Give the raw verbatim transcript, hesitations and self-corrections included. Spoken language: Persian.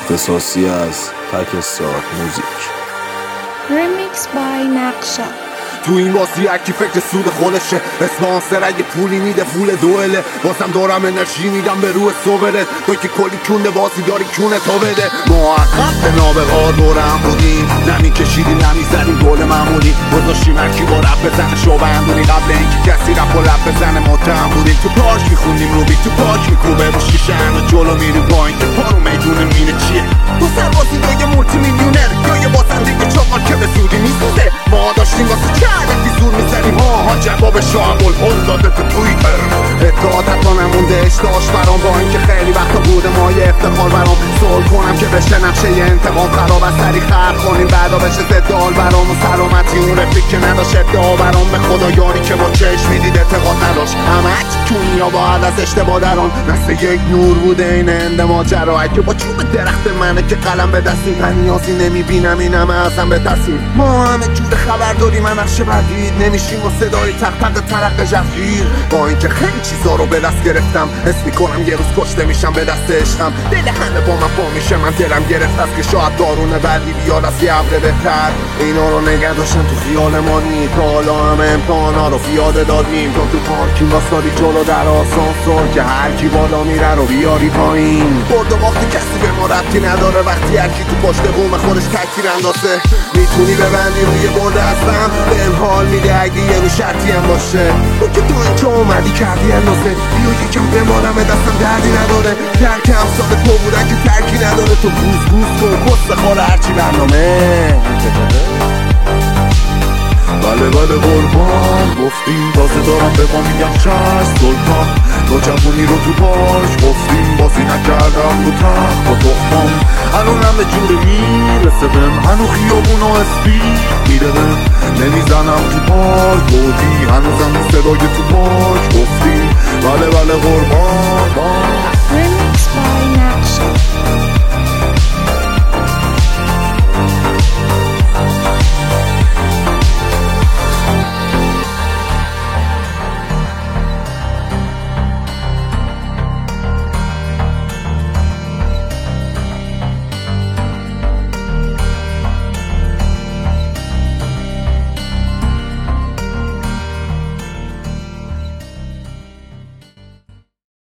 اختصاصی از تکستار موزیک. Remix by نقشا. تو این بازی هرکی فکر سود خودشه، اسپانسر اگه پولی میده پول دوئله. بازم دارم انرژی میدم به روح صبرت، تو که کلی کونده بازی داری کونه تو بده. ما عقب به نابغا دورم بودیم، نمی کشیدیم نمی زدیم گل معمولی. گذاشتیم هرکی با رپ بزنه شوبندونی، قبل اینکه کسی رپ و لپ بزنه متهم بودیم. تو پارک میخوندیم روبی، تو پارک میکوبه رو شیشن و جلو میریم پایین که پارو میدون مینه چیه. تو سربازی یا یه مولتی میلیونر یا یه بازنده چاقال که به زودی میسوزه. ما داشتیم واسه چرکی زور میزنیم، ها ها جواب شاه الهل داده تو توییتر. اتحادت ها نمونده اشتاش برام، با اینکه خیلی وقتا بوده ما یه افتخار برام. سول کنم که بشه نقشه یه انتقام خراب از سری خرد کنیم بعدا بشه زدال برام. و سلامتی اون رفیق که نداشت ادعا برام، به خدا یاری که با چشم میدید اعتقاد نداشت. همه دنیا باید از اشتباه دران، مثل یک نور بوده این اند ماجرا. اگه با چوب درخت منه که قلم به دستیم، من نیازی نمیبینم این همه ازم بترسیم. ما همه جور خبر داریم، من نقشه بردید نمیشیم و صدای تق تق ترق جفیر. با اینکه خیلی چیزا رو به دست گرفتم، حس میکنم یه روز کشته میشم به دست عشقم. دل همه با من پا میشه، من دلم گرفت است که شاید دارونه بعدی بیاد از یه عبر بهتر. اینا رو نگه داشتم تو خیال مانی، تا حالا همه امتحانا رو پیاده دادیم. تا تو پارکینگ واسادی جلو در آسانسور که هر کی بالا میره رو بیاری پایین. برد و باختی کسی به ما ربطی نداره، وقتی هر کی تو پشت بوم خودش تکتیر اندازه. میتونی ببندی روی برده هستم، بهم حال میده اگه یه رو شرطی هم باشه. تو که تو اینجا اومدی کردی اندازه، بیا یکم بمانم دستم دردی نداره. ترک امثال تو بودن که ترکی نداره. تو گوز گوز کن کس بخوار هرچی برنامه. بله بله قربان گفتیم، تازه دارم به ما میگم چشم سلطان. نوجوانی رو تو پاش گفتیم، بازی نکردم رو تخت با تخمام. الانم به جوره میرسه بهم، هنو خیابون و اسپید میره بهم. نمیزنم تو پارک بودی، هنوزم صدای تو پارک